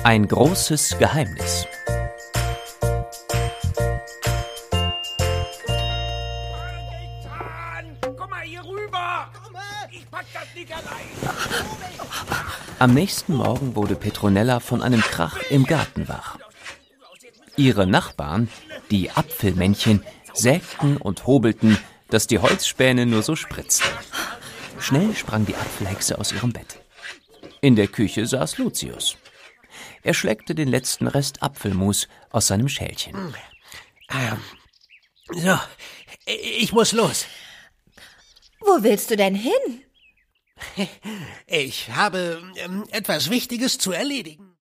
Ein großes Geheimnis. Komm mal hier rüber! Ich pack das nicht allein! Am nächsten Morgen wurde Petronella von einem Krach im Garten wach. Ihre Nachbarn, die Apfelmännchen, sägten und hobelten, dass die Holzspäne nur so spritzten. Schnell sprang die Apfelhexe aus ihrem Bett. In der Küche saß Lucius. Er schleckte den letzten Rest Apfelmus aus seinem Schälchen. So, ich muss los. Wo willst du denn hin? Ich habe etwas Wichtiges zu erledigen.